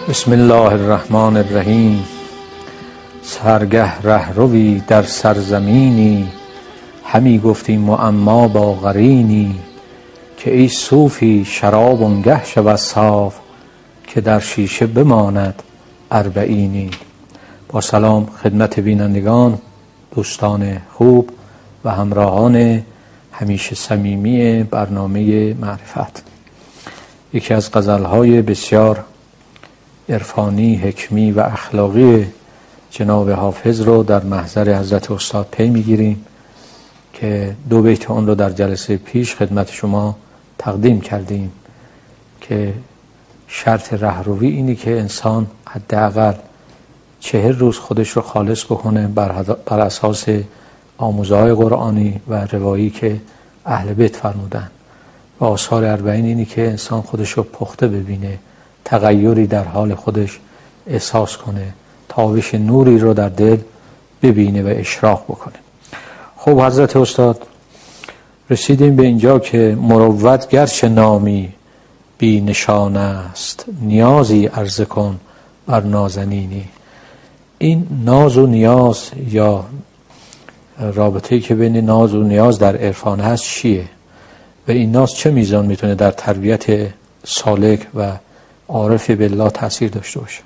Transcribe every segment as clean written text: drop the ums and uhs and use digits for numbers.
بسم الله الرحمن الرحیم. سرگه رهروی در سرزمینی، همی گفتیم معما با قرینی، که ای صوفی شراب آنگه شود صاف، که در شیشه بماند اربعینی. با سلام خدمت بینندگان، دوستان خوب و همراهان همیشه صمیمی برنامه معرفت. یکی از غزل‌های بسیار عرفانی، حکمی و اخلاقی جناب حافظ رو در محضر حضرت استاد پی میگیریم که 2 بیت اون رو در جلسه پیش خدمت شما تقدیم کردیم که شرط رهروی اینی که انسان حداقل 40 روز خودش رو خالص بکنه بر اساس آموزه‌های قرآنی و روایی که اهل بیت فرمودن، و آثار 40 اینی که انسان خودش رو پخته ببینه، تغییری در حال خودش احساس کنه، تابش نوری رو در دل ببینه و اشراق بکنه. خب حضرت استاد رسیدیم به اینجا که مروت گرچه نامی بی نشان است، نیازی عرضه کن بر نازنینی. این ناز و نیاز یا رابطه‌ای که بین ناز و نیاز در عرفان هست چیه و این ناز چه میزان میتونه در تربیت سالک و عارف بالله تأثیر داشته باشه؟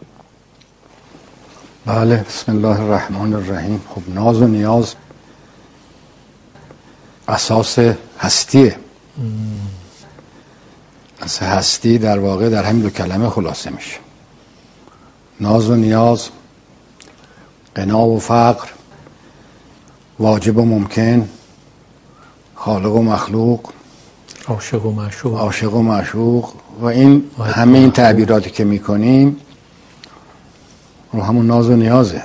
بله، بسم الله الرحمن الرحیم. خب ناز و نیاز اساس هستیه. از هستی در واقع در همین 2 کلمه خلاصه میشه. ناز و نیاز، غنا و فقر، واجب و ممکن، خالق و مخلوق، عاشق و معشوق و این همه این تعبیراتی که میکنیم رو همون ناز و نیازه.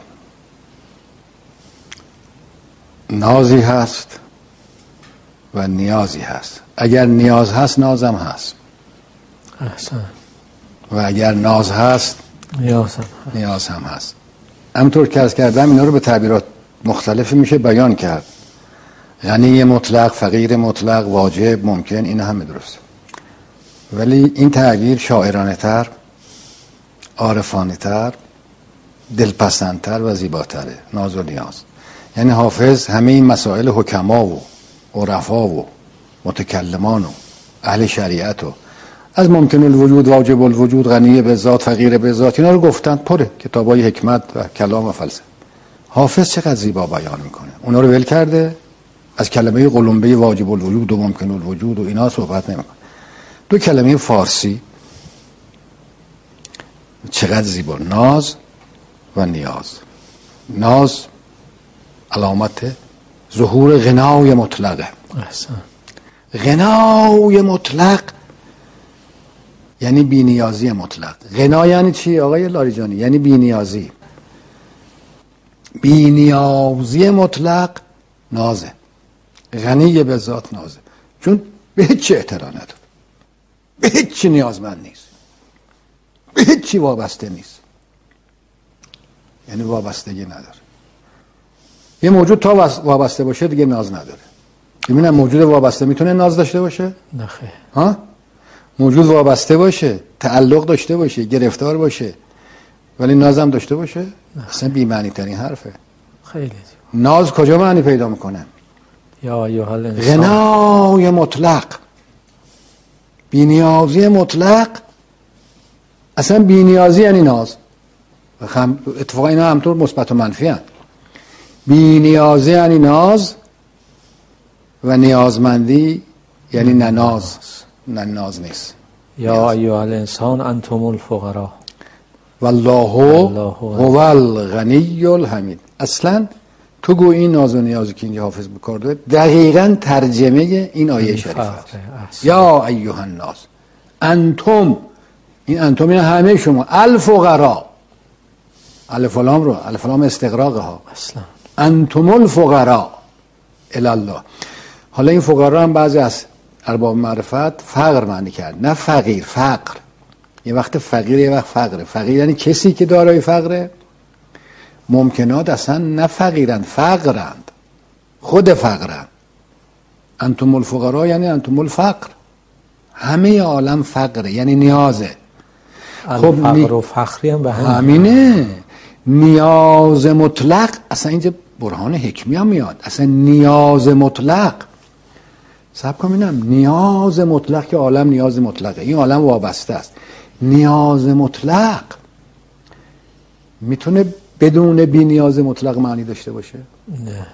نازی هست و نیازی هست. اگر نیاز هست نازم هست. احسن. و اگر ناز هست نیاز هم هست. همطور که عرض کردم اینا رو به تعبیرات مختلفی میشه بیان کرد. غنی مطلق، فقیر مطلق، واجب، ممکن، این همه درسته. ولی این تعبیر شاعرانه تر، عارفانه تر، دلپسندتر و زیباتره. ناز و نیاز یعنی حافظ همه این مسائل حکما و عرفا و متکلمان و اهل شریعت و از ممکن الوجود، واجب الوجود، غنی به ذات، فقیر به ذات، اینا رو گفتن. پره کتابای حکمت و کلام و فلسفه. حافظ چقدر زیبا بیان میکنه. اونا رو ول کرده، از کلمه قلمبه واجب الوجود و ممکن الوجود و اینا صحبت نمیکنه. 2 کلمه فارسی چقدر زیبا. ناز و نیاز. ناز علامت ظهور غنای مطلقه. احسن. غنای مطلق یعنی بی‌نیازی مطلق. غنا یعنی چی آقای لاریجانی؟ یعنی بی‌نیازی. بی‌نیازی مطلق نازه. غنی به ذات نازه، چون به هیچ چی اعتنا نداره، به هیچ چی نیازمند نیست، به هیچ چی وابسته نیست. یعنی وابستگی نداره. یه موجود تا وابسته باشه دیگه ناز نداره. ببینم موجود وابسته میتونه ناز داشته باشه؟ نه خیر. ها؟ موجود وابسته باشه، تعلق داشته باشه، گرفتار باشه، ولی نازم داشته باشه؟ اصلا بی معنی ترین حرفه. خیلی ناز کجا معنی پیدا میکنه؟ یا ایها الانسان. غنای مطلق، بی‌نیازی مطلق. اصلا بی‌نیازی یعنی ناز. اتفاقا اینا همطور مثبت و منفی هستند. بی‌نیازی یعنی ناز و نیازمندی یعنی نه ناز، نه ناز نیست. یا ایها الانسان انتم الفقراء والله هو الغنی الحمید. اصلا تو گو این ناز و نیازی که اینجا حافظ بکرده دقیقاً ترجمه این آیه شریفه است. یا ایها الناس انتم، این انتم این همه شما، الفقراء، الف و لام رو، الف و لام استغراقه ها، اصلا انتم الفقراء الی الله. حالا این فقرا هم بعضی از ارباب معرفت فقر معنی کرد، نه فقیر، فقر. یه وقت فقیر یه وقت فقره. فقیر یعنی کسی که دارای فقره. ممکنات اصلا نه فقیرند، فقرند، خود فقرند. انتم الفقراء یعنی انتم الفقر. همه عالم فقره یعنی نیازه. خب فقر و فخری هم به همینه. نیاز مطلق اصلا اینجا برهان حکمی هم میاد. اصلا نیاز مطلق صبر کن ببینم، نیاز مطلق که عالم نیاز مطلقه، این عالم وابسته است. نیاز مطلق میتونه بدون بی نیاز مطلق معنی داشته باشه؟ نه.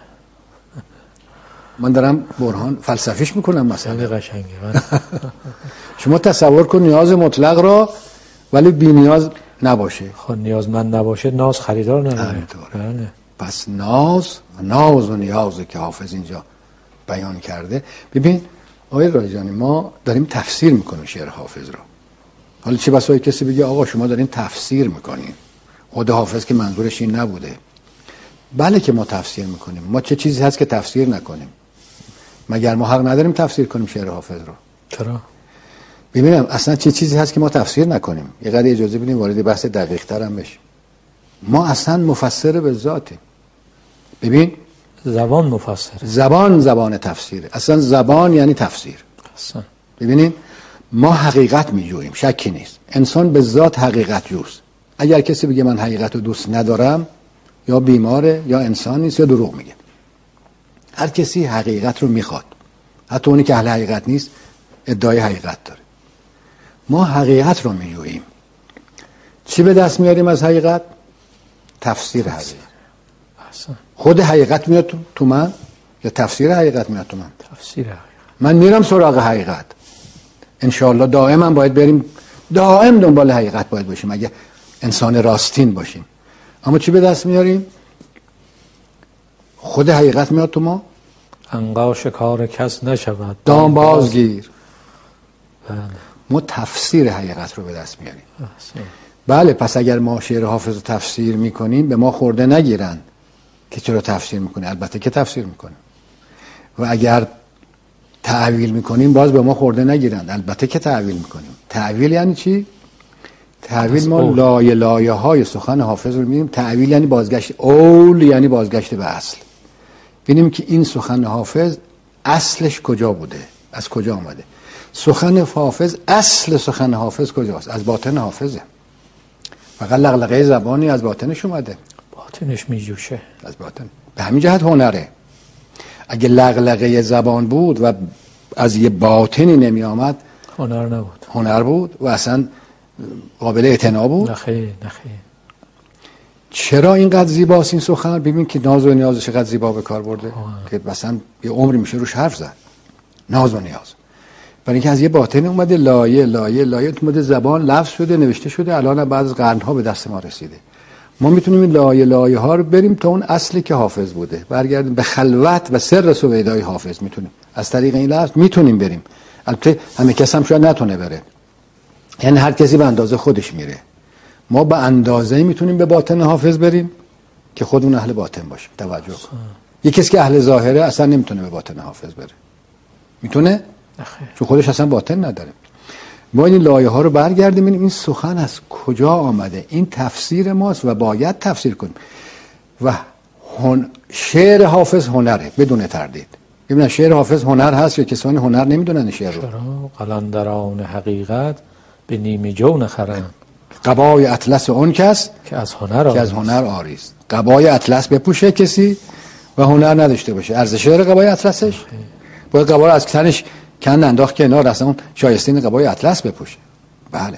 من دارم برهان فلسفیش میکنم مثلا. قشنگه. شما تصور کن نیاز مطلق را ولی بی نیاز نباشه. خب نیازمند نباشه ناز خریدار نداره. بله. پس ناز و نیازه که حافظ اینجا بیان کرده. ببین آقای رایجانی، ما داریم تفسیر میکنیم شعر حافظ رو. حالا چه بسا کسی بگه آقا شما دارین تفسیر میکنین، خود حافظ که منظورش این نبوده. بله که ما تفسیر میکنیم. ما چه چیزی هست که تفسیر نکنیم؟ مگر ما حق نداریم تفسیر کنیم شعر حافظ رو؟ چرا؟ ببینم اصلا چه چیزی هست که ما تفسیر نکنیم؟ یه قدر اجازه بدیم وارد بحث دقیق تر هم بشیم. ما اصلا مفسر به ذاته. ببین زبان مفسره. زبان تفسیره. اصلا زبان یعنی تفسیر. اصلا ببینیم ما حقیقت میجوییم، شکی نیست. انسان به ذات حقیقت جوست. اگر کسی بگه من حقیقت رو دوست ندارم، یا بیماره یا انسان نیست یا دروغ میگه. هر کسی حقیقت رو میخواد، حتی اونی که اهل حقیقت نیست ادعای حقیقت داره. ما حقیقت رو میجوییم. چی به دست میاریم از حقیقت؟ تفسیر حقیقت. خود حقیقت میاد تو من یا تفسیر حقیقت میاد تو من؟ تفسیر حقیقت. من میرم سراغ حقیقت. انشاءالله دائما باید بریم، دائم دنبال حقیقت باید باشیم اگه انسان راستین باشیم. اما چی به دست میاریم؟ خود حقیقت میاد تو ما. عنقا شکار کس نشود دام بازگیر. بله. ما تفسیر حقیقت رو به دست میاریم. بله. پس اگر ما شعر حافظ رو تفسیر میکنیم به ما خورده نگیرن که چرا تفسیر میکنی. البته که تفسیر میکنیم. و اگر تعویل میکنیم باز به ما خورده نگیرن. البته که تعویل میکنیم. تعویل یعنی چی؟ تعویل ما لایه های سخن حافظ رو میبینیم. تعویل یعنی بازگشت، اول یعنی بازگشت به اصل. ببینیم که این سخن حافظ اصلش کجا بوده، از کجا آمده. سخن حافظ، اصل سخن حافظ کجاست؟ از باطن حافظه. فقط لغلقه زبانی از باطنش اومده. باطنش میجوشه از باطن. به همین جهت هنره. اگه لغلقه زبان بود و از یه باطنی نمی آمد هنر نبود. هنر بود و اصلا قابل اعتنا بود. نخیر. چرا اینقدر زیباست این سخن؟ ببین که ناز و نیازش چقدر زیبا به کار برده که مثلا یه عمری میشه روش حرف زد. ناز و نیاز، برای اینکه از یه باطن اومده، لایه اومده، زبان لفظ شده، نوشته شده، الان بعد از قرنها به دست ما رسیده. ما میتونیم این لایه ها رو بریم تا اون اصلی که حافظ بوده، برگردیم به خلوت و سر سویدای حافظ. میتونیم از طریق این لفظ میتونیم بریم. البته همه کس هم شاید نتونه بره، یعنی هر کسی به اندازه خودش میره. ما به اندازه میتونیم به باطن حافظ بریم که خودمون اهل باطن باشیم. توجه کن. یک کسی که اهل ظاهره اصلا نمیتونه به باطن حافظ بره. میتونه؟ چون خودش اصلا باطن نداره. ما این لایه ها رو برگردیم ببینیم این سخن از کجا آمده. این تفسیر ماست و باید تفسیر کنیم. و شعر حافظ هنره بدون تردید. ببینن شعر حافظ هنر هست یا کسانی هنر نمیدونن شعر رو؟ چرا؟ قلندران حقیقت به نیمه جو نخرند. قبای اطلس اون کس که از هنر عاری است. قبای اطلس بپوشه کسی و هنر نداشته باشه. ارزش داره قبای اطلسش؟ باید قبا رو از تنش کند انداخت کنار، اصلا اون شایستین قبای اطلس بپوشه. بله.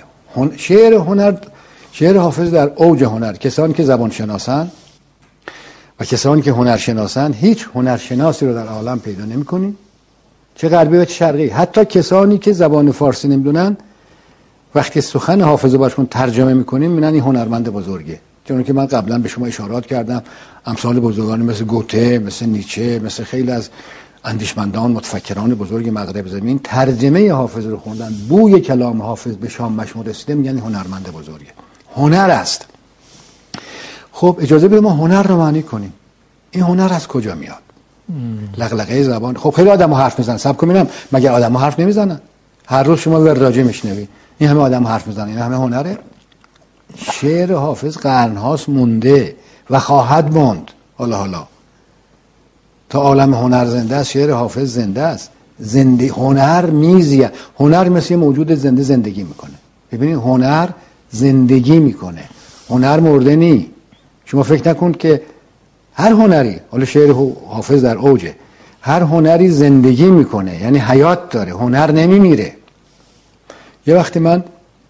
شعر حافظ در اوج هنر. کسانی که زبان شناسن و کسانی که هنر شناسن، هیچ هنرشناسی رو در عالم پیدا نمی‌کنی، چه غربی و چه شرقی. حتی کسانی که زبان فارسی نمیدونن وقتی سخن حافظ رو براشون ترجمه میکنیم میگن این هنرمند بزرگه. چون که من قبلا به شما اشارات کردم امثال بزرگانی مثل گوته، مثل نیچه، مثل خیلی از اندیشمندان متفکران بزرگ مغرب زمین ترجمه حافظ رو خوندن، بوی کلام حافظ به شام مشمول رسیده، میگن هنرمند بزرگه. هنر است. خب اجازه بده ما هنر رو معنی کنیم. این هنر از کجا میاد؟ لغلقه زبان. خب خیلی آدم حرف میزنن. صبر کن ببینم مگر آدم حرف نمیزنن؟ هر روز شما وراجه میشنوی این همه آدم حرف میزنن، این همه هنره. شعر حافظ قرنهاست مونده و خواهد موند. حالا تا عالم هنر زنده است، شعر حافظ زنده است. هنر میزیه. هنر مثل موجود زنده زندگی میکنه. ببینید هنر زندگی میکنه. هنر مرده نی. شما فکر نکن که هر هنری، حالا شعر حافظ در اوجه، هر هنری زندگی میکنه، یعنی حیات داره، هنر نمیمیره. یه وقتی من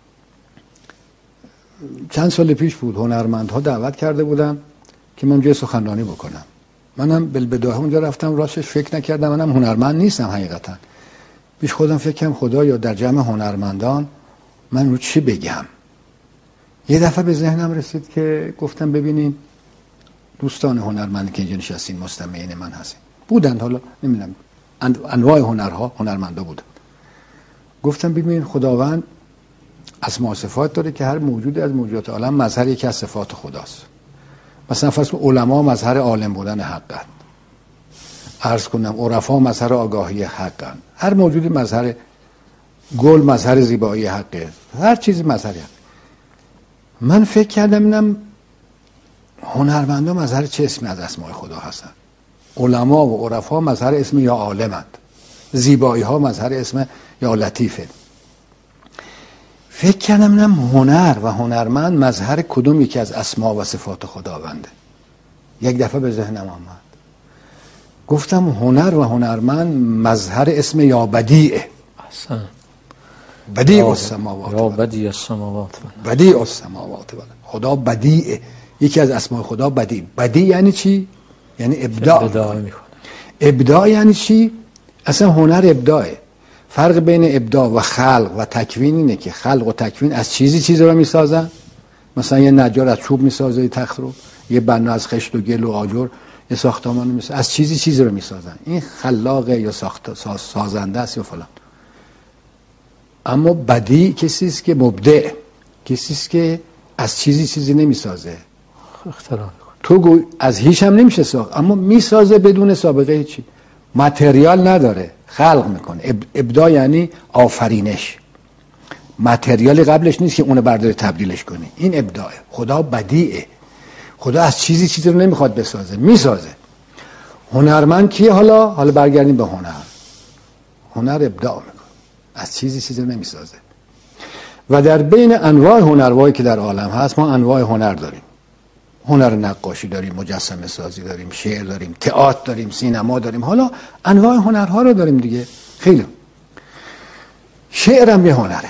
چند سال پیش بود هنرمندها دعوت کرده بودن که من اونجا سخنرانی بکنم. منم بالبداهه اونجا رفتم، راستش فکر نکردم، منم هنرمند نیستم حقیقتا. پیش خودم فکر کردم خدایا در جمع هنرمندان من رو چی بگم. یه دفعه به ذهنم رسید که گفتم ببینین دوستان هنرمندی که اینجا نشستین مستمعین من هستین بودن، حالا نمیدونم انواع هنرها هنرمندا بودن. گفتم ببینین خداوند اسماء و صفات داره که هر موجودی از موجودات عالم مظهر یکی از صفات خداست. مثلا فرض کن علما مظهر عالم بودن حقن، عرض کنم عرفا مظهر آگاهی حقن، هر موجودی مظهر، گل مظهر زیبایی حقه، هر چیزی مظهر حق. من فکر کردم اینم هنرمندا مظهر چه اسمی از اسماء خدا هستن؟ علما و عرفا مظهر اسم یا عالمند، زیبایی ها مظهر اسم یا لطیفه. فکر کردم اینم هنر و هنرمند مظهر کدوم یکی از اسما و صفات خداونده. یک دفعه به ذهنم آمد، گفتم هنر و هنرمند مظهر اسم یا بدیعه. احسن. بدیع السماوات یا بدیع السماوات، بدیع السماوات، خدا بدیعه. یکی از اسماء خدا بدیع. بدیع یعنی چی؟ یعنی ابداع. ابداع یعنی چی؟ اصلا هنر ابداعه. فرق بین ابداع و خلق و تکوین اینه که خلق و تکوین از چیزی رو میسازن. مثلا یه نجار از چوب میسازه تخت رو، یه بنا از خشت و گل و آجر یه ساختمان رو میسازه، از چیزی رو میسازن. این خلاقه یا سازنده است یا فلان. اما بدیع کسی است که مبدع، کسی است که از چیزی نمیسازه، اختراع. تو از هیچ هم نمیشه ساخت، اما میسازه بدون سابقه هیچی، متریال نداره، خلق میکنه. ابداع یعنی آفرینش، متریالی قبلش نیست که اونو برداره تبدیلش کنی. این ابداعه. خدا بدیعه. خدا از چیزی رو نمیخواد بسازه، میسازه. هنرمند کیه؟ حالا برگردیم به هنر. هنر ابداع میکنه، از چیزی رو نمیسازه. و در بین انواع هنرهایی که در عالم هست ما انواع هنر داریم. هنر نقاشی داریم، مجسمه سازی داریم، شعر داریم، تئاتر داریم، سینما داریم، حالا انواع هنرها رو داریم دیگه. خیلی. شعرم یه هنره.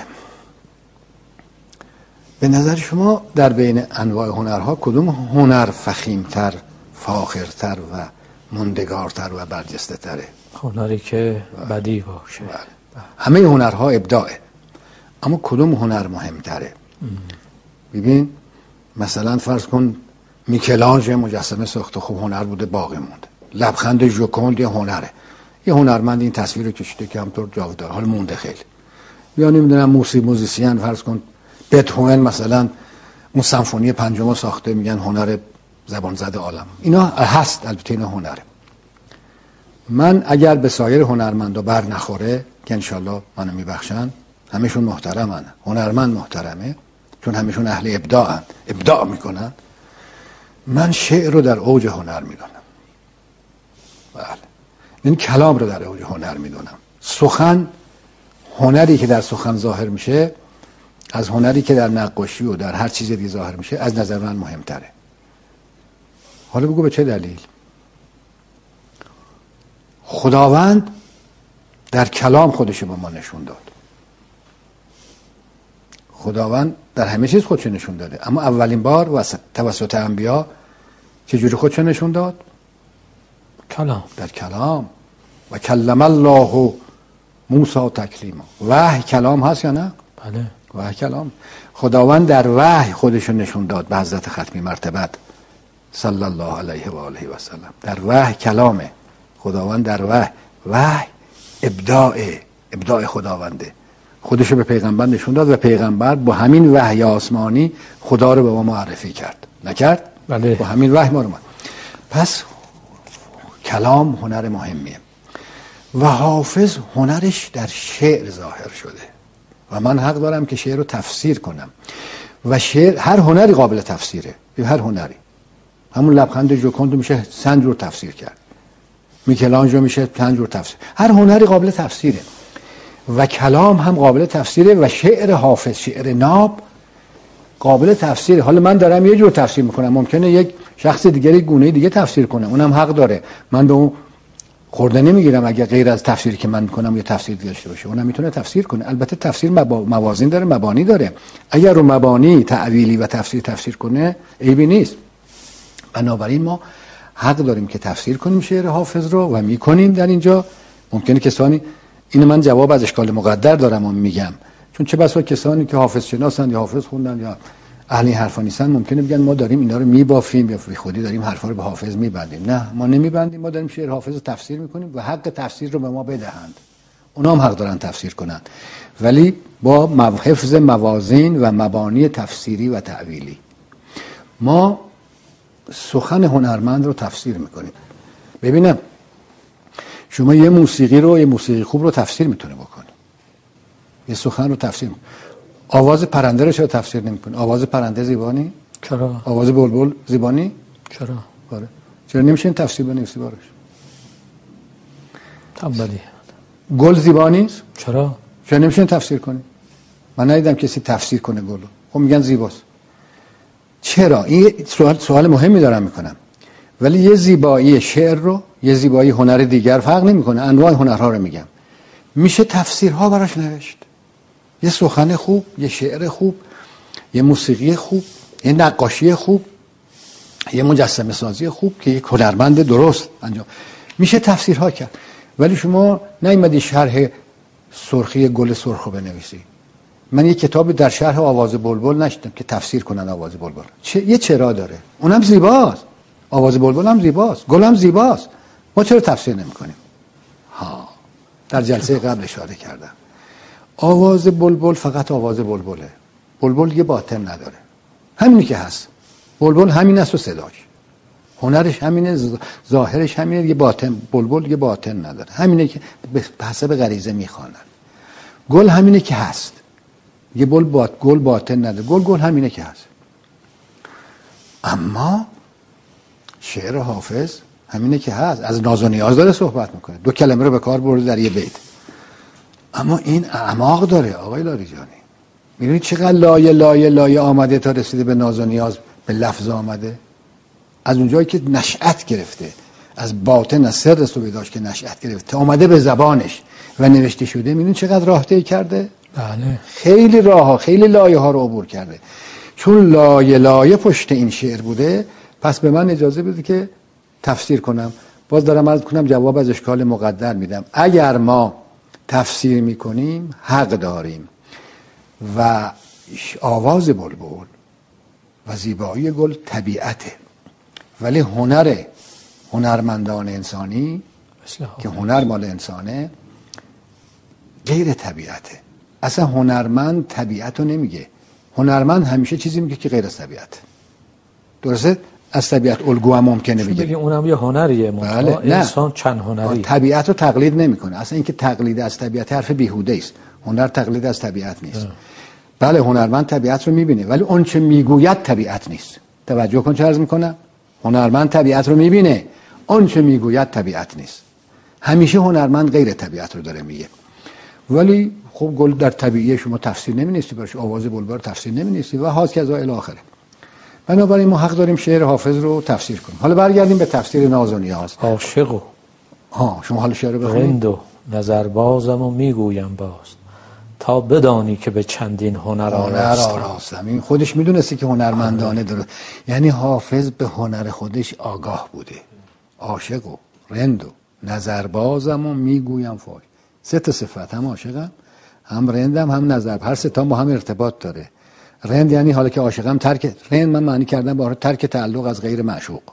به نظر شما در بین انواع هنرها کدوم هنر فخیمتر، فاخرتر و مندگارتر و برجسته تره؟ هنری که بدیع باشه. همه هنرها ابداعه، اما کدوم هنر مهمتره؟ ببین مثلا فرض کن میکلانژ مجسمه ساخته، خوب هنر بوده، باقی مونده. لبخند ژوکوند یه هنره، یه هنرمند این تصویر رو کشیده که همطور جاودار حال مونده خیلی. یا نمیدونم موزیسین فرض کن بتهوون مثلا اون سمفونی پنجم ساخته، میگن هنر زبان زده عالم. اینا هست، البته اینا هنره. من اگر به سایر هنرمندا بر نخوره که انشالله منو میبخشن، همشون محترمن، هنرمند محترمه چون همشون اهل ابداعن، ابداع میکنن. من شعر رو در اوج هنر میدونم. بله. این کلام رو در اوج هنر میدونم. سخن، هنری که در سخن ظاهر میشه از هنری که در نقاشی و در هر چیز دیگه ظاهر میشه از نظر من مهمتره. حالا بگو به چه دلیل؟ خداوند در کلام خودشو به ما نشون داد. خداوند در همه چیز خودشو نشون داده، اما اولین بار توسط انبیا چجوری خودشو نشون داد؟ کلام. در کلام. و کلم الله موسی تکلیما. وحی کلام هست یا نه؟ بله. وحی کلام. خداوند در وحی خودشو نشون داد به حضرت ختمی مرتبت صلی الله علیه و آله و سلم. در وحی کلامه. خداوند در وحی ابداع خداونده. خودشو به پیغمبر نشون داد و پیغمبر با همین وحی آسمانی خدا رو به ما معرفی کرد. نکرد؟ بله. با همین وحی ما رو پس کلام هنر مهمیه. و حافظ هنرش در شعر ظاهر شده و من حق دارم که شعر رو تفسیر کنم. و شعر، هر هنری قابل تفسیره. هر هنری، همون لبخند ژوکوند میشه 100 جور تفسیر کرد، میکلانژ میشه 5 جور تفسیر. هر هنری قابل قابل تفسیر. حالا من دارم یه جور تفسیر میکنم، ممکنه یک شخص دیگری گونه دیگه تفسیر کنه، اونم حق داره. من به اون خورده نمیگیرم اگه غیر از تفسیری که من میکنم یه تفسیر داشته باشه، اونم میتونه تفسیر کنه. البته تفسیر موازین داره، مبانی داره. اگر رو مبانی تعویلی و تفسیر کنه عیبی نیست. بنابراین ما حق داریم که تفسیر کنیم شعر حافظ رو و میکنیم. در اینجا ممکنه کسانی، اینو من جواب از اشکال مقدر دارم و میگم، چون چه بسا کسانی که حافظ شناسن یا حافظ خوندن یا اهل حرفا نیستن ممکنه بگن ما داریم اینا رو میبافیم یا بی خودی داریم حرفا رو به حافظ میبندیم. نه، ما نمیبندیم، ما داریم شعر حافظ رو تفسیر میکنیم و حق تفسیر رو به ما بدهند. اونا هم حق دارن تفسیر کنند، ولی با حفظ موازین و مبانی تفسیری و تعویلی. ما سخن هنرمند رو تفسیر میکنیم. ببینم شما یه موسیقی خوب رو تفسیر میتونه بکنه، یه سخن رو تفسیر میکنه. آواز پرنده رو چرا تفسیر نمیکنه؟ آواز پرنده زیبانی؟ چرا؟ آواز بلبل زیبانی؟ چرا؟ آره. چرا نمیشه این تفسیر بنویسی براش؟ تنبلی. گل زیبانی است؟ چرا نمیشه تفسیر کنی؟ من ندیدم کسی تفسیر کنه گل رو. خب میگن زیباست. چرا؟ این سوال مهمی دارم میکنم. ولی یه زیبایی شعر رو یه زیبایی هنر دیگر فرق نمیکنه. انواع هنرها رو میگم. میشه تفسیرها براش نوشت. یه سخن خوب، یه شعر خوب، یه موسیقی خوب، یه نقاشی خوب، یه مجسمه سازی خوب که یک هنرمند درست انجام میشه تفسیرها کرد. ولی شما نیومدی شرح سرخی گل سرخ رو بنویسی. من یه کتابی در شرح آواز بلبل نشدم که تفسیر کنن آواز بلبل. یه چرا داره، اونم زیباست، آواز بلبل هم زیباست، گل هم زیباست، ما چرا تفسیر نمی‌کنیم؟ در جلسه قبل اشاره کردم آواز بلبل فقط آواز بلبله. بلبل یه باطن نداره، همینی که هست. بلبل همین است و صداش، هنرش همینه، ظاهرش همینه. یه باطن، بلبل یه باطن نداره، همینه که به حسب غریزه میخوانن. گل همینه که هست، یه گل باطن نداره، گل همینه که هست. اما شعر حافظ همینه که هست، از ناز و نیاز داره صحبت میکنه، 2 کلمه رو به کار برده در یه بیت، اما این اعماق داره. آقای لاریجانی میدونید چقدر لایه آمده تا رسیده به ناز و نیاز، به لفظ آمده. از اونجایی که نشأت گرفته، از باطن، از سر سویداش که نشأت گرفته تا آمده به زبانش و نوشته شده، میدونید چقدر راه طی کرده؟ بله. خیلی راهها، خیلی لایه ها رو عبور کرده. چون لایه پشت این شعر بوده، پس به من اجازه بده که تفسیر کنم. باز دارم عرض کنم جواب از اشکال مقدر میدم. اگر ما تفسیر میکنیم حق داریم و آواز بلبل و زیبایی گل طبیعته، ولی هنرمندان انسانی که هنر مال انسانه غیر طبیعته. اصلا هنرمند طبیعت رو نمیگه. هنرمند همیشه چیزی میگه که غیر از طبیعت. درسته؟ از طبیعت الگو هم ممکنه بگه. اونم یه هنریه. بله. انسان چند هنری. طبیعت رو تقلید نمیکنه. اصلا اینکه تقلید از طبیعت حرف بیهوده است. هنر تقلید از طبیعت نیست. بله هنرمند طبیعت رو میبینه، ولی اون چه میگوید طبیعت نیست. توجه کن چه عرض میکنم. هنرمند طبیعت رو میبینه، اون چه میگوید طبیعت نیست. همیشه هنرمند غیر طبیعت رو داره میگه. ولی خب گل در طبیعیه شما تفسیر نمی‌نویسی براش، آواز بلبل تفسیر نمی‌نویسی و هاکذا الی آخره. بنابراین ما حق داریم شعر حافظ رو تفسیر کنیم. حالا برگردیم به تفسیر ناز و نیاز. عاشقو شما حالا شعر رو بخونید. رندو نظربازم و میگویم باز تا بدانی که به چندین هنر آراستم. این خودش میدونستی که هنرمندانه داره. یعنی حافظ به هنر خودش آگاه بوده. عاشقو رندو نظربازم و میگویم فاش. 3 صفت، هم عاشقم، هم رندم، هم نظر. هر 3 تا با هم ارتباط داره. رند یعنی حالا که عاشقم رند من معنی کردم با ترک تعلق از غیر معشوق.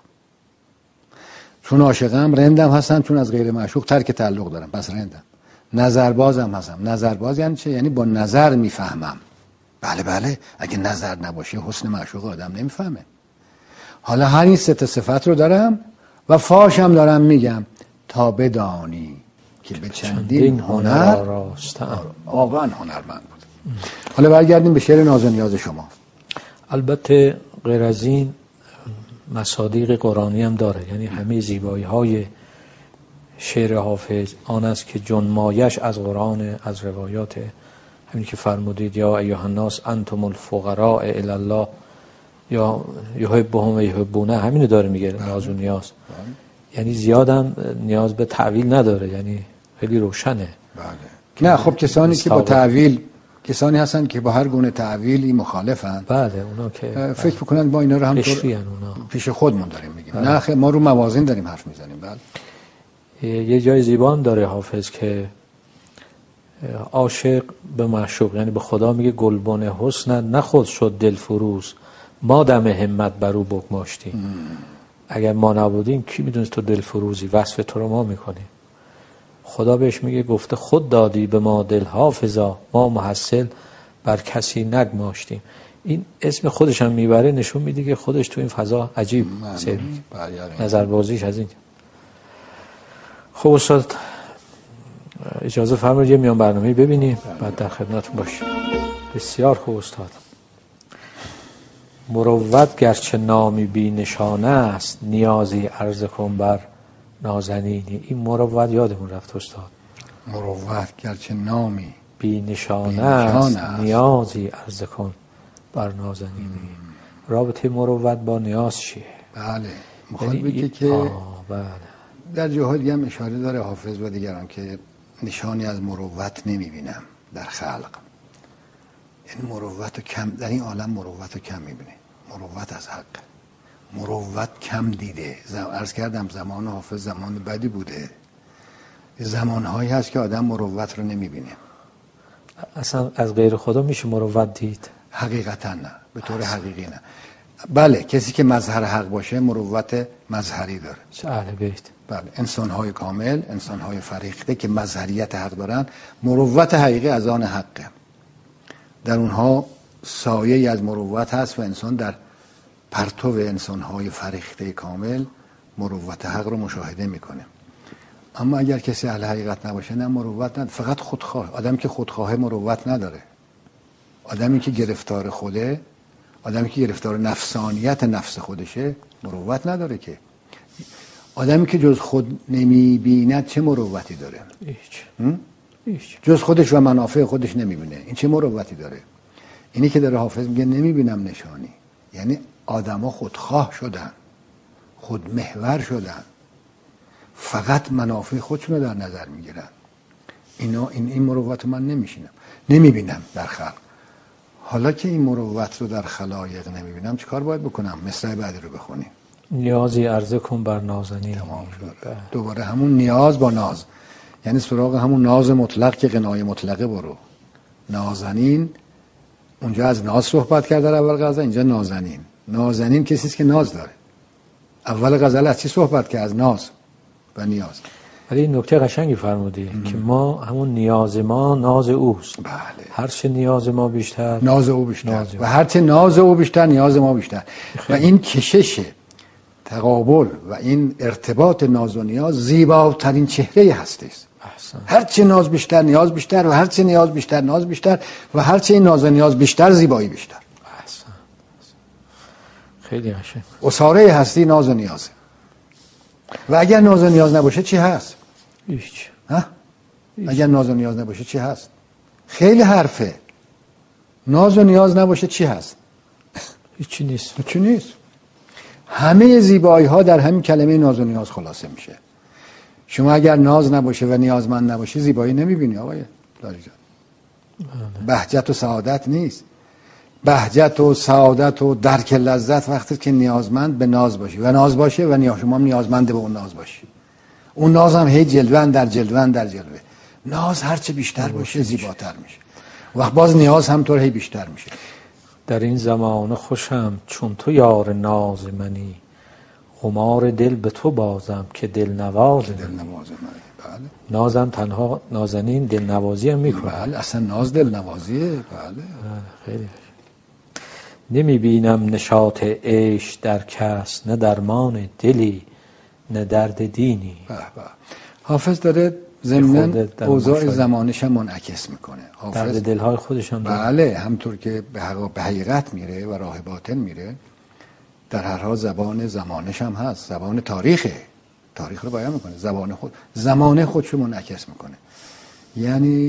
چون عاشقم رندم هستم، چون از غیر معشوق ترک تعلق دارم، پس رندم. نظربازم هستم. نظرباز یعنی چه؟ یعنی با نظر میفهمم. بله اگه نظر نباشه حسن معشوق آدم نمیفهمه. حالا هر این 3 صفت رو دارم و فاشم دارم میگم تا بدانی که به چندین هنر آراستم. واقعا هنرمند بود. حالا برگردیم به شعر ناز و نیاز شما. البته غیر از این مصادیق قرآنی هم داره. یعنی همه زیبایی های شعر حافظ آن است که جنمایش از قرآن، از روایات همین که فرمودید یا ایها الناس انتم الفقراء الی الله یا یحبهم و یحبونه، همینو داره میگه ناز و نیاز. یعنی زیادم نیاز به تعویل نداره، یعنی خیلی روشنه. نه خب کسانی که با تعویل، کسانی هستن که با هر گونه تعویلی مخالفن، بله اونا که فکر میکنن با اینا رو هم پیش خودمون داریم میگیم. نه خیلی ما رو موازین داریم حرف میزنیم. بله. یه جای زیبان داره حافظ که عاشق به معشوق، یعنی به خدا میگه گلبن حسن نخود شد دل فروز، ما دم همت برو بگماشتیم. اگر ما نبودیم کی میدونست تو دل فروزی، وصف تو رو ما میکنیم. خدا بهش میگه گفته خود دادی به ما دل حافظا، ما محصل بر کسی نگماشتیم. این اسم خودش هم میبره، نشون میده که خودش تو این فضا عجیب نظر بازیش از این. خب استاد اجازه فرمایید یه میان برنامه ببینیم بعد در خدمتتون باشیم. بسیار خوب استاد. مروت گرچه نامی بی نشانه است، نیازی عرض کن بر نازنینی. این مروت یادمون رفت استاد. مروت گرچه نامی بی نشانه است، نیازی عرض کن بر نازنینی. رابطه مروت با نیاز چیه؟ بله میخواد بگه که بله. در جاهای دیگه هم اشاره داره حافظ و دیگران که نشانی از مروت نمیبینم در خلق. یعنی مروت رو کم در این عالم، مروت رو کم میبینه. مروت از حق، مروت کم دیده. عرض کردم زمان حافظ زمان بدی بوده. زمانهایی هست که آدم مروت رو نمیبینه. اصلا از غیر خدا میشه مروت دید؟ حقیقتا نه، به طور حقیقی نه. بله کسی که مظهر حق باشه مروت مظهری داره. اهل بیت. بله انسان‌های کامل، انسان‌های فریخته که مظهریت حق دارن، مروت حقیقی از آن حقه. در اونها سایه‌ای از مروت هست و انسان در پرتو انسان‌های فریخته کامل مروت حق رو مشاهده میکنه. اما اگر کسی اهل حقیقت نباشه نه مروت نداره، فقط خودخواه. آدمی که خودخواه مروت نداره. آدمی که گرفتار خوده، آدمی که گرفتار نفسانیت نفس خودشه مروت نداره. که آدمی که جز خود نمیبیند چه مروتی داره؟ هیچ. جز خودش و منافع خودش نمیبینه، این چه مروتی داره؟ اینی که داره حافظ میگه نمیبینم نشانی، یعنی آدما خودخواه شدن، خودمحور شدن، فقط منافع خودشون رو در نظر میگیرن. این مروت من نمیبینم در خلق. حالا که این مروت رو در خلایق نمیبینم چیکار باید بکنم؟ مصرع بعدی رو بخونیم. نیازی عرضه کن بر نازنین. تمام شد. دوباره همون نیاز با ناز، یعنی سراغ همون ناز مطلق که غنای مطلقه برو. نازنین اونجا از ناز صحبت کرد در اول غزل، اینجا نازنین. نازنین کسی است که ناز داره. اول غزل از چی صحبت کرد؟ از ناز و نیاز. ولی این نکته قشنگی فرمودی که ما همون نیاز ما ناز اوست. بله. هرچه نیاز ما بیشتر ناز او بیشتر و هرچه ناز او بیشتر نیاز ما بیشتر. و این کشش تقابل و این ارتباط ناز و نیاز زیباترین چهره هستی است. هرچه ناز بیشتر نیاز بیشتر و هرچه نیاز بیشتر ناز بیشتر و هرچه این ناز و نیاز بیشتر زیبایی بیشتر. خیلی قشنگ. اساره هستی ناز و نیازه. و اگر ناز و نیاز نباشه چی هست؟ هیچ. اگر ناز و نیاز نباشه چی هست؟ خیلی حرفه. ناز و نیاز نباشه چی هست؟ هیچی نیست. هیچی نیست. همه زیبایی ها در همین کلمه ناز و نیاز خلاصه میشه. شما اگر ناز نباشه و نیازمند نباشی زیبایی نمیبینی آقای داری جان. بهجت و سعادت نیست. بهجت و سعادت و درک لذت وقتی که نیازمند به ناز باشی و ناز باشه و شما نیازمند به اون ناز باشی. اون ناز هم هی جلوه در جلوه در جلوه. ناز هرچه بیشتر باشه زیباتر میشه. وقت باز نیاز هم طور هی بیشتر میشه. در این زمان خوشم چون تو یار ناز منی، خمار دل به تو بازم که دل نواز منی. بله. نازم تنها نازنین دل نوازی هم میکنه. بله اصلا ناز دل نوازیه. بله. خیلی نمی بینم نشاط عیش در کس، نه درمان دلی نه درد دینی. حافظ داره ضمن اوضاع زمانش هم منعکس میکنه. درد دلهای خودش هم داره. بله همطور که به حقیقت میره و راه باطن میره، در هر حال زبان زمانش هم هست. زبان تاریخ رو بیان میکنه. زمانه خودش رو منعکس میکنه. یعنی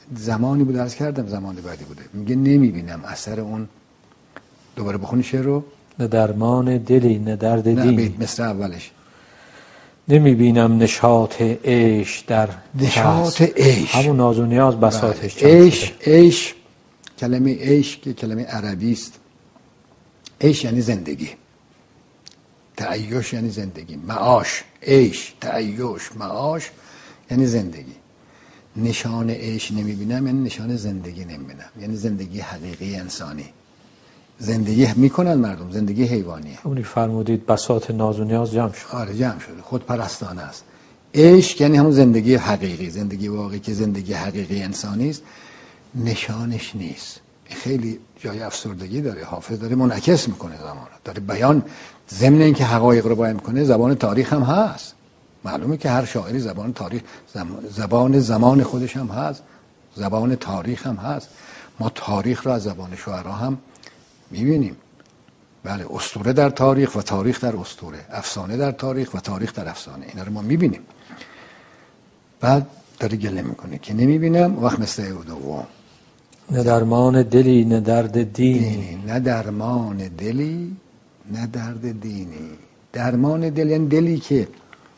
زمانی بود، عرض کردم زمانی بعدی بوده، میگه نمیبینم اثر اون. دوباره بخونی شعر رو. نه درمان دلی نه درد دینی. نه بیت مثل اولش. نمیبینم نشاط عیش در نشاط عیش، همون ناز و نیاز بساطش. عیش کلمه عیش که کلمه عربی است. عیش یعنی زندگی، تعیش یعنی زندگی، معاش، عیش، تعیش، معاش یعنی زندگی. نشان عیش نمیبینم یعنی نشان زندگی نمیبینم، یعنی زندگی حقیقی انسانی. زندگی میکنن مردم، زندگی حیوانیه. همونی فرمودید بساط ناز و نیاز جمع شد. آره جمع شده، خودپرستانه است. عشق یعنی همون زندگی حقیقی، زندگی واقعی که زندگی حقیقی انسانی است. نشانش نیست. خیلی جای افسردگی داره. حافظ داره منعکس میکنه زمان، داره بیان، ضمن اینکه حقایق رو بیان میکنه زبان تاریخ هم هست. معلومه که هر شاعری زبان تاریخ، زبان زمان خودش هم هست، زبان تاریخ هم هست. ما تاریخ رو از زبان شعرا هم میبینیم. بله، اسطوره در تاریخ و تاریخ در اسطوره، افسانه در تاریخ و تاریخ در افسانه، اینا رو ما میبینیم. بعد داره گله میکنه که نمیبینم. وقت مثل دوم، نه درمان دلی نه درد دینی. نه درمان دلی نه درد دینی. درمان دل یعنی دلی که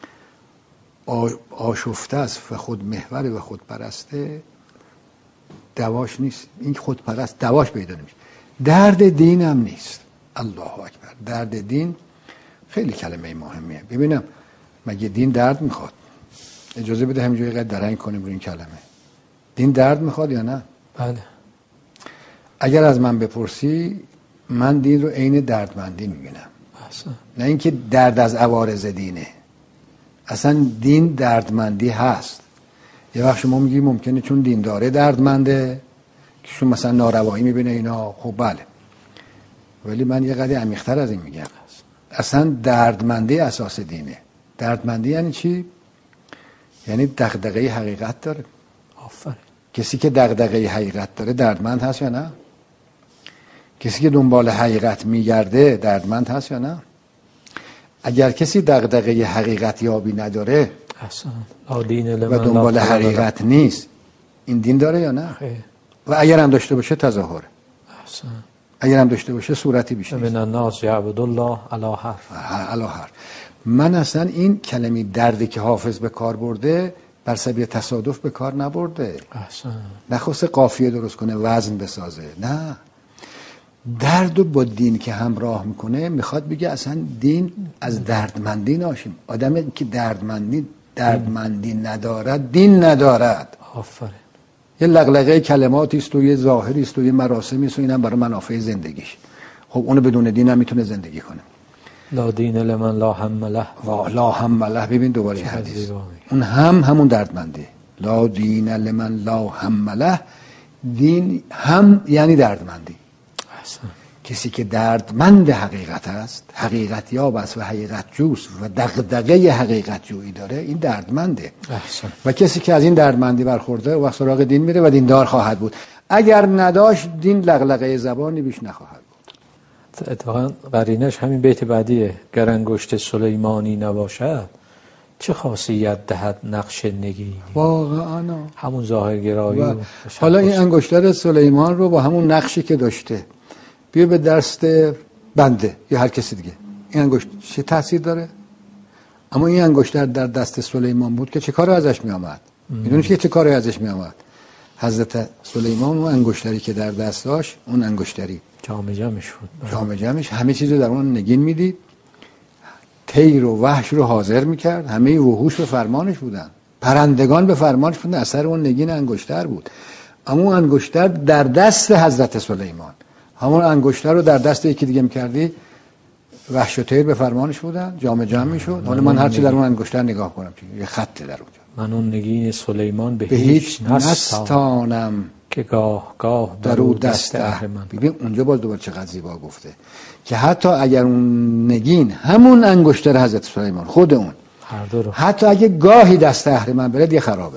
آشفته است و خود محور و خود پرسته، دواش نیست. این خودپرست دواش پیدا نمیشه. درد دین هم نیست. الله اکبر. درد دین خیلی کلمه مهمیه. ببینم مگه دین درد میخواد؟ اجازه بده همینجوری قد درنگ کنیم روی این کلمه. دین درد میخواد یا نه؟ بله. اگر از من بپرسی، من دین رو عین دردمندی میبینم. نه اینکه درد از عوارض دینه. اصلا دین دردمندی هست. یه وقت شما میگی ممکنه چون دین داره دردمنده، که چون مثلا ناروایی میبینه اینا، خب بله، ولی من یه قدری عمیق‌تر از این میگم. اصلا دردمندی اساس دینه. دردمندی یعنی چی؟ یعنی دغدغه حقیقت داره. آفرین. کسی که دغدغه حقیقت داره دردمند هست یا نه؟ کسی که دنبال حقیقت میگرده دردمند هست یا نه؟ اگر کسی دغدغه حقیقت یابی نداره و دنبال حقیقت نیست، این دین داره یا نه؟ و اگر هم داشته باشه تظاهره. اگر هم داشته باشه صورتی بیشتر. من الناس یعبد الله علی حرف. من اصلا این کلمه دردی که حافظ به کار برده بر سبیل تصادف به کار نبرده. نخواسته قافیه درست کنه، وزن بسازه. نه، درد رو با دین که همراه میکنه میخواد بگه اصلا دین از دردمندی ناشیم. آدمی که دردمندی ندارد دین ندارد. آفرین. یه لغلقه کلماتی است و یه ظاهری است و یه مراسمی است و اینم برای منافع زندگیش. خب اونو بدون دین هم میتونه زندگی کنه. لا دین لمن لا هم له. لا هم له. ببین دوباره حدیث، اون همون دردمنده. لا دین لمن لا هم له. دین هم یعنی دردمندی. کسی که دردمند حقیقت است، حقیقت یاب است و حقیقت جوست و دغدغه حقیقت جویی داره، این دردمنده. و کسی که از این دردمندی برخورده و سراغ دین میره و دیندار خواهد بود. اگر نداشت دین لغلقه زبانی بیش نخواهد بود. اتفاقا قرینش همین بیت بعدیه. گر انگشت سلیمانی نباشد چه خاصیت دهد نقش نگینی. واقعا همون ظاهرگرایی. حالا این انگشتر سلیمان رو با همون نقشی که داشته بیا به دست بنده یا هر کسی دیگه، این انگشت چه تاثیر داره؟ اما این انگشتر در دست سلیمان بود که چه کاری ازش می آمد؟ میدونی که چه کاری ازش می آمد؟ حضرت سلیمان اون انگشتری که در دست داشت، اون انگشتری جام جمعش بود. جام جمعش همه چیزو در اون نگین میدید. طیر و وحش رو حاضر میکرد. همه وحوش به فرمانش بودن، پرندگان به فرمانش بودن. اثر اون نگین انگشتر بود. اما اون انگشتر در دست حضرت سلیمان، همون انگشتر رو در دست یکی دیگه میکردی، وحش و طیر به فرمانش بودن، جام جمع میشد. حالا من هرچی در اون انگشتر نگاه کنم یه خط در اونجا. من اون نگین سلیمان به هیچ نستانم که گاه گاه در او دست اهریمن. ببین اونجا باز دوباره چقدر زیبا گفته که حتی اگر اون نگین همون انگشتر حضرت سلیمان خود اون، حتی اگه گاهی دست اهریمن بره دیگه خرابه.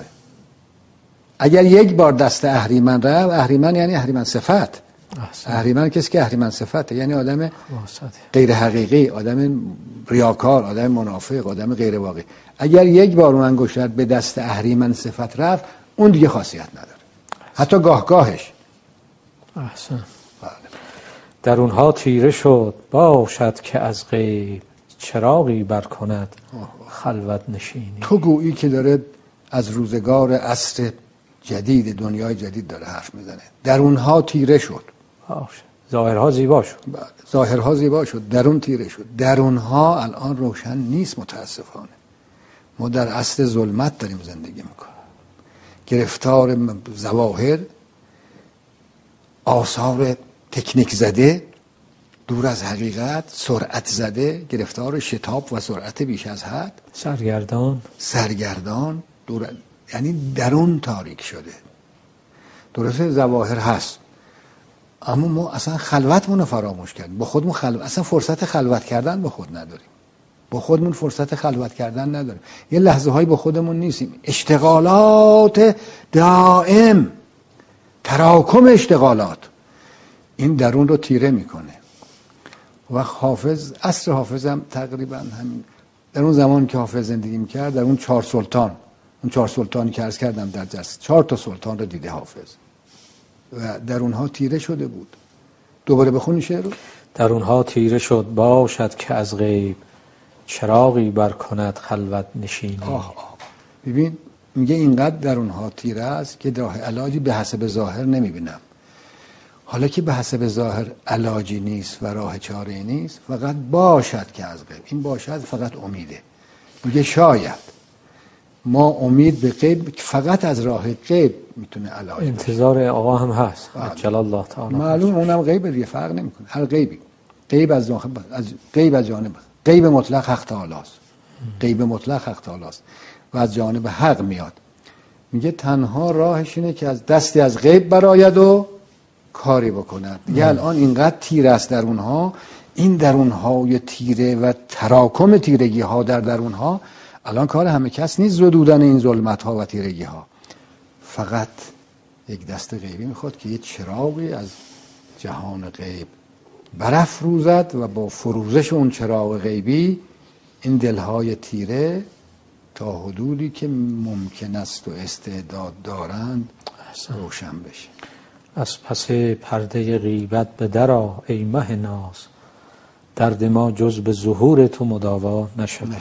اگر یک بار دست اهریمن رفت، اهریمن یعنی اهریمن صفت. اهریمن کسی که اهریمن صفته، یعنی آدم غیر حقیقی، آدم ریاکار، آدم منافق، آدم غیر واقعی. اگر یک بار اون انگشتر به دست اهریمن صفت رفت، اون دیگه خاصیت نداره. حتی گاهگاهش. احسن. در اونها تیره شد باشد که از غیب چراغی بر کند خلوت نشینی. تو گویی که داره از روزگار عصر جدید، دنیای جدید داره حرف میزنه. در اونها تیره شد. ظاهرها زیبا شد. ظاهرها زیبا شد، درون تیره شد. درونها الان روشن نیست متاسفانه. ما در عصر ظلمت داریم زندگی میکنیم. گرفتار ظواهر، آثار تکنیک زده، دور از حقیقت، سرعت زده، گرفتار شتاب و سرعت بیش از حد، سرگردان دور، یعنی درون تاریک شده. درسته ظواهر هست، اما ما اصلا خلوتمون رو فراموش کردیم. با خودمون اصلا فرصت خلوت کردن با خود نداریم. با خودمون فرصت خلوت کردن نداریم. یه لحظه هایی با خودمون نیستیم. اشتغالات دائم، تراکم اشتغالات، این درون رو تیره میکنه. و حافظ، عصر حافظ هم تقریبا همین، در اون زمان که حافظ زندگی میکرد، در اون 4 سلطان، اون 4 سلطانی که عرض کردم در جلسه، 4 تا سلطان رو دیده حافظ و در اونها تیره شده بود. دوباره بخونی شعر رو. در اونها تیره شد باشد که از غیب چراغی بر کند خلوت نشینی. ببین میگه اینقدر در اونها تیره است که راه علاجی به حسب ظاهر نمیبینم. حالا که به حسب ظاهر علاجی نیست و راه چاره‌ای نیست، فقط باشد که از غیب. این باشد فقط امیده. میگه شاید ما امید به غیب فقط از راه غیب میتونه علاج. انتظار آقا هم هست جلال الله تعالی. معلوم اونم غیب دیگه، فرق نمیکنه. هر غیبی، غیب از جانب غیب مطلق حق تعالی است. غیب مطلق حق تعالی است و از جانب حق میاد. میگه تنها راهش اینه که از دستی از غیب براید و کاری بکند. دیگه الان اینقدر تیره است در اونها، این در اونهای تیره و تراکم تیرگی ها در اونها الان کار همه کس نیست زدودن این ظلمت ها و تیرگی ها. فقط یک دست غیبی میخواد که یه چراغی از جهان غیب برافروزد و با فروزش اون چراغ غیبی این دلهای تیره تا حدودی که ممکن است و استعداد دارند روشن بشه. از پس پرده غیبت به درآ ای مه ناز، درد ما جز به ظهور تو مداوا نشود.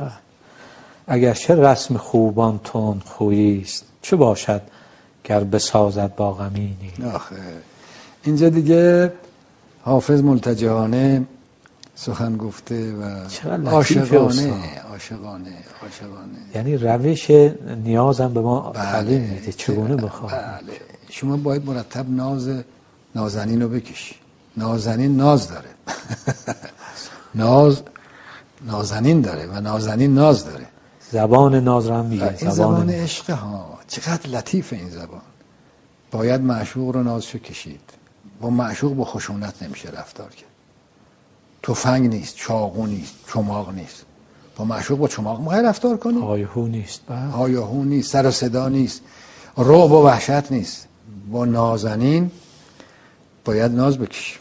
اگرچه رسم خوبان تند خویی است، چه باشد گر بسازد با غمینی. آخه اینجا دیگه حافظ ملتجانه سخن گفته و عاشقانه. یعنی روش نیازم به ما تعلیم میده چگونه بخوام. بله. شما باید مرتب نازنین رو بکشی. نازنین ناز داره. نازنین داره و نازنین ناز داره. زبان ناز رو هم میگه. این زبان عشق ها. چقدر لطیف این زبان. باید معشوق رو نازشو کشید. با معشوق با خشونت نمیشه رفتار کرد. تفنگ نیست، چاقو نیست، چماق نیست. با معشوق با چماق میخوای رفتار کنی؟ هایهو نیست، سر و صدا نیست، رعب و وحشت نیست. با نازنین باید ناز بکشی.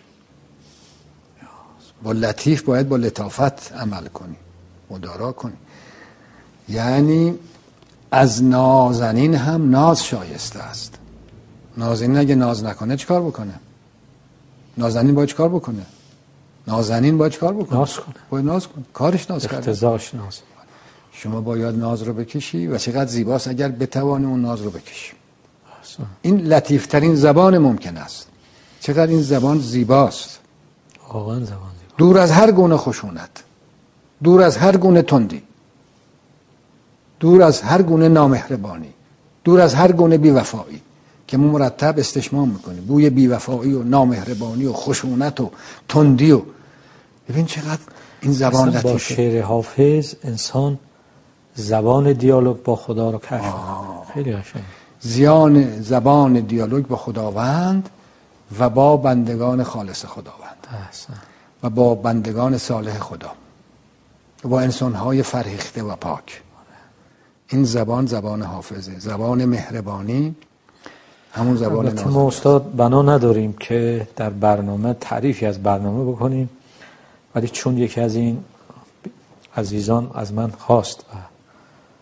با لطیف باید با لطافت عمل کنی، مدارا کنی. یعنی از نازنین هم ناز شایسته است. نازنین اگه ناز نکنه چیکار بکنه؟ نازنین باید چیکار بکنه؟ ناز کنه. باید ناز کنه. کارش ناز کرده. اقتضاش ناز. شما باید ناز رو بکشی و چقدر زیباست اگر بتوانی اون ناز رو بکشی. این لطیفترین زبان ممکن است. چقدر این زبان زیباست. واقعا زبان زیباست. دور از هر گونه خشونت، دور از هر گونه تندی، دور از هر گونه نامهربانی، دور از هر گونه بی‌وفایی که ما مرتب استشمام میکنیم. بوی بی‌وفایی و نامهربانی و خشونت و تندی و ببین چقدر این زبان لطیفه. با شعر حافظ انسان زبان دیالوگ با خدا رو کشف. خیلی قشنگ. زبان دیالوگ با خداوند و با بندگان خالص خداوند و با بندگان صالح خدا و با انسان‌های فرهیخته و پاک. این زبان حافظه، زبان مهربانی، همون زبان ناز. ما استاد بنا نداریم که در برنامه تعریفی از برنامه بکنیم، ولی چون یکی از این عزیزان از من خواست و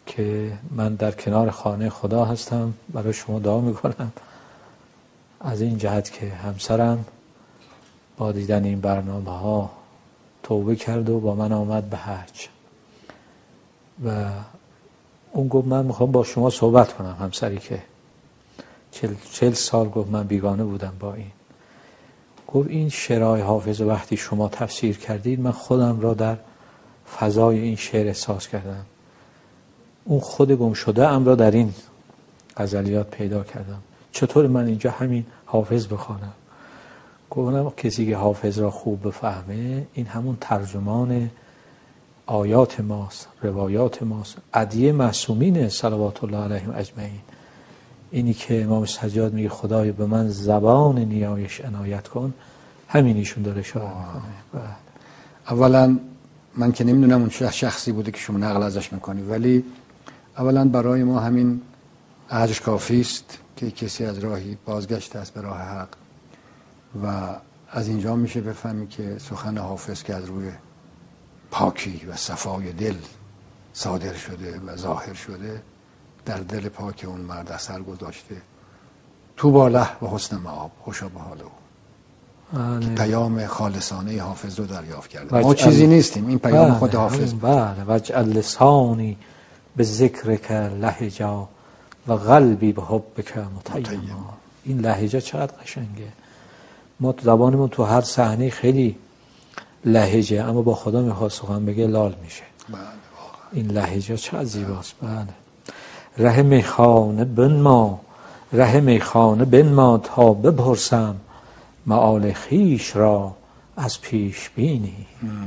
که من در کنار خانه خدا هستم، برای شما دعا میکنم از این جهت که همسرم با دیدن این برنامه ها توبه کرد و با من آمد به حج و اون گفت من میخوام با شما صحبت کنم. همسری که 40 سال گفت من بیگانه بودم با این، گفت این شعرهای حافظ وقتی شما تفسیر کردید من خودم را در فضای این شعر احساس کردم، اون خود گم شده ام را در این غزلیات پیدا کردم، چطور من اینجا همین حافظ بخوانم؟ گفتم کسی که حافظ را خوب بفهمه این همون ترجمان آیات ماست، روایات ماست، ادعیه معصومین صلوات الله علیهم اجمعین. اینی که امام سجاد میگه خدای به من زبان نیایش عنایت کن، همین ایشون داره اشاره میکنه. اولا من که نمیدونم اون شخصی بوده که شما نقل ازش میکنی، ولی اولا برای ما همین اجر کافی است که کسی از راهی بازگشته است به راه حق و از اینجا میشه بفهمی که سخن حافظ که از روی پاکی و صفای دل صادر شده و ظاهر شده در دل پاک اون مرد اثر گذاشته. تو باله و حسن معاب، خوشا به حال او که پیام خالصانه حافظ رو دریافت کرده. ما چیزی نیستیم، این پیام خود حافظ. بله، وجعل لسانی به ذکرک لهجا و قلبی به حبک متیما. این لهجه چقدر قشنگه. ما تو زبانمون تو هر صحنه خیلی لهجه، اما با خدا میخواد سخن بگه لال میشه. این لهجه چقدر زیباست. بله. ره میخانه بنما، ره میخانه بنما تا بپرسم معال خیش را از پیش بینی.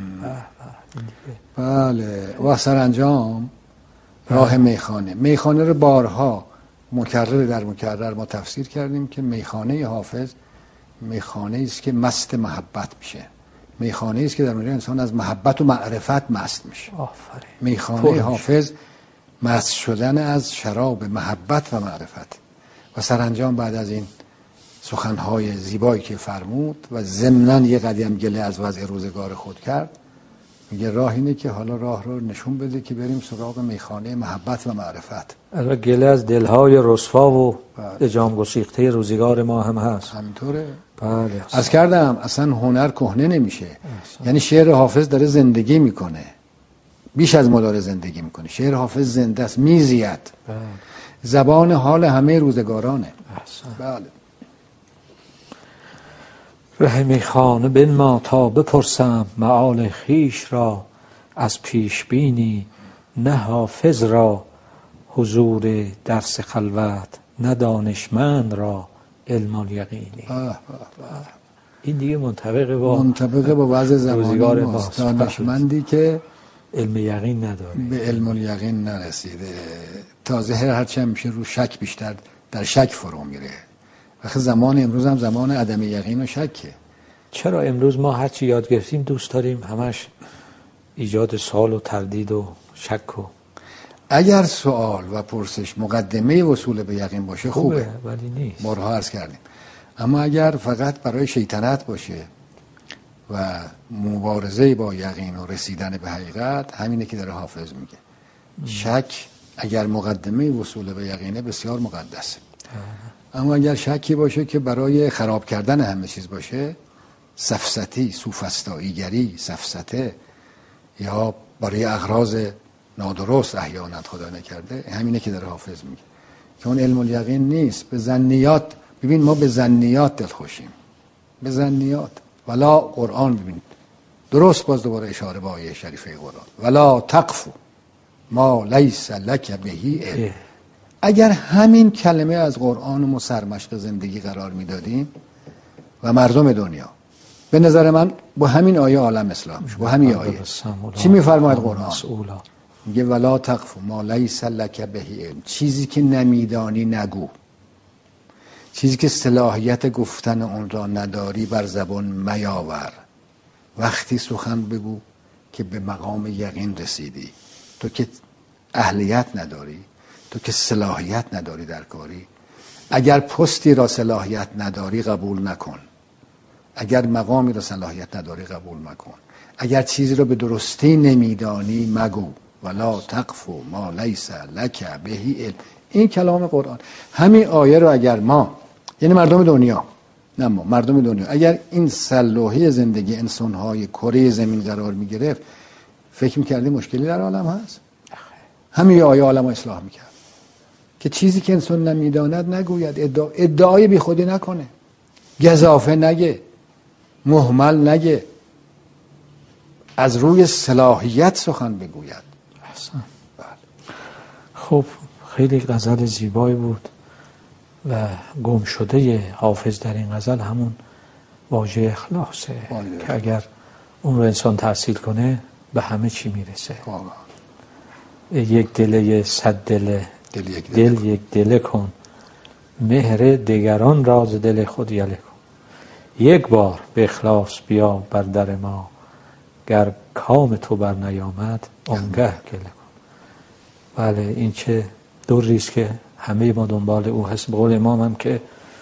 بله. و سرانجام راه میخانه رو بارها مکرر در مکرر ما تفسیر کردیم که میخانه حافظ میخانه است که مست محبت میشه، میخانه است که در اونجا انسان از محبت و معرفت مست میشه. آفرین. میخانه حافظ مست شدن از شراب محبت و معرفت. و سرانجام بعد از این سخنهای زیبایی که فرمود و ضمناً یه قدم گله از وضع روزگار خود کرد، میگه راه اینه که حالا راه رو نشون بده که بریم سراغ میخانه محبت و معرفت. البته گله از دلهای رسوا و جام گسیخته روزگار ما هم هست. همینطوره. بله. از کردم اصلا هنر کهنه نمیشه. یعنی شعر حافظ داره زندگی میکنه، بیش از ما داره زندگی میکنه. شعر حافظ زنده است، میزید. زبان حال همه روزگارانه. بله. ره میخانه بنما تا بپرسم معال خیش را از پیش بینی، نه حافظ را حضور درس خلوت، نه دانشمند را علم الیقینی. این دیگه منطبق با وضع زمانی ماست. دانشمندی که علم یقین نداره، به علم الیقین نرسیده، تازه هرچی هم میشه رو شک بیشتر در شک فرو میره. وقتی زمان امروز هم زمان عدم یقین و شکه. چرا امروز ما هرچی یاد گرفتیم دوست داریم همش ایجاد سوال و تردید و شک و اگر سوال و پرسش مقدمه وصول به یقین باشه خوبه، ولی نیست. بارها عرض کردیم. اما اگر فقط برای شیطنت باشه و مبارزه با یقین و رسیدن به حقیقت، همینه که داره حافظ میگه. شک اگر مقدمه وصول به یقینه بسیار مقدسه. اما اگر شکی باشه که برای خراب کردن همه چیز باشه، سفسطی، سوفسطائیگری، سفسطه، یا برای اغراض نادرست احیانا خدا نکرده، همینه که داره حافظ میگه که اون علم الیقین نیست. به ظنیات، ببین ما به ظنیات دلخوشیم، به ظنیات. ولا قرآن ببین درست باز دوباره اشاره به آیه شریفه قرآن، ولا تقف ما لیس لک به علم. اگر همین کلمه از قرآن و سرمشق زندگی قرار میدادیم و مردم دنیا، به نظر من با همین آیه عالم اسلام میشه. با همین آیه چی میفرماید قرآن؟ میگه ولا تقف ما لیس لک به علم. چیزی که نمیدانی نگو، چیزی که صلاحیت گفتن اون را نداری بر زبان میاور. وقتی سخن بگو که به مقام یقین رسیدی. تو که اهلیت نداری، تو که صلاحیت نداری در کاری، اگر پستی را صلاحیت نداری قبول نکن، اگر مقامی را صلاحیت نداری قبول مکن، اگر چیزی را به درستی نمیدانی مگو. ولا تقف ما لیس لک به علم. این کلام قرآن. همین آیه رو اگر ما، یعنی مردم دنیا، نه ما، مردم دنیا، اگر این سلوحه زندگی انسان‌های کره زمین قرار می‌گرفت، فکر می‌کردی مشکلی در عالم هست؟ همین آیه عالم اصلاح می‌کرد که چیزی که انسان نمی‌داند نگوید، ادعای بیخودی نکنه، گزافه نگه، مهمل نگه، از روی صلاحیت سخن بگوید. احسن. خب خیلی غزل زیبایی بود و گم شده حافظ در این غزل همون واژه اخلاصه که اگر اون رو انسان تحصیل کنه به همه چی میرسه. یک دله 100 دله، دل یک دله کن، مهر دگران راز دل خود یله کن. یک بار به اخلاص بیا بر در ما، گر کام تو بر نیامد آنگه گله کن. بله این چه دوری است که همه ما دنبال او هست. به قول امام هم که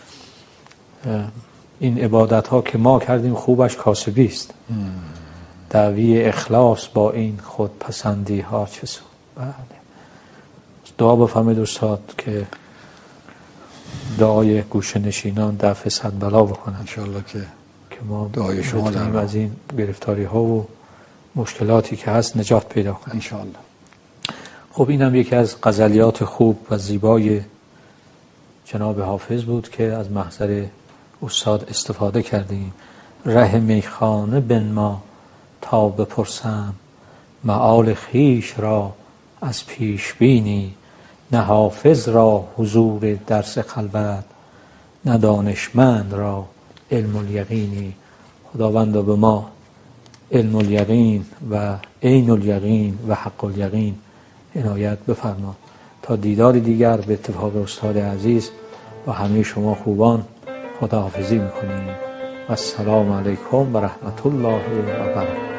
این عبادت ها که ما کردیم خوبش کاسبی است، دعوی اخلاص با این خود پسندی ها چه سود. بله دعا بفرمایید استاد که دعای گوشه نشینان دفع صد بلا بکنن انشالله که ما دعای شما بتونیم از این گرفتاری ها و مشکلاتی که هست نجات پیدا کنیم انشالله. خب این هم یکی از غزلیات خوب و زیبای جناب حافظ بود که از محضر استاد استفاده کردیم. ره میخانه بنما تا بپرسم، معال خیش را از پیش بینی. نه حافظ را حضور درس خلوت، نه دانشمند را علم الیقینی. خداوند به ما علم الیقین و عین الیقین و حق الیقین عنایت بفرما. تا دیدار دیگر به اتفاق استاد عزیز و همه شما خوبان خداحافظی میکنیم. السلام علیکم و رحمت الله و برکاته.